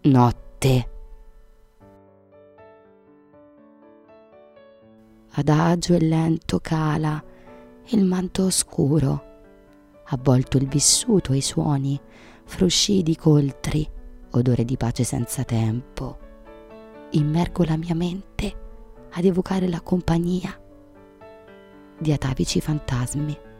Notte. Adagio e lento cala il manto oscuro, avvolto il vissuto e i suoni, frusci di coltri, odore di pace senza tempo. Immergo la mia mente ad evocare la compagnia di atavici fantasmi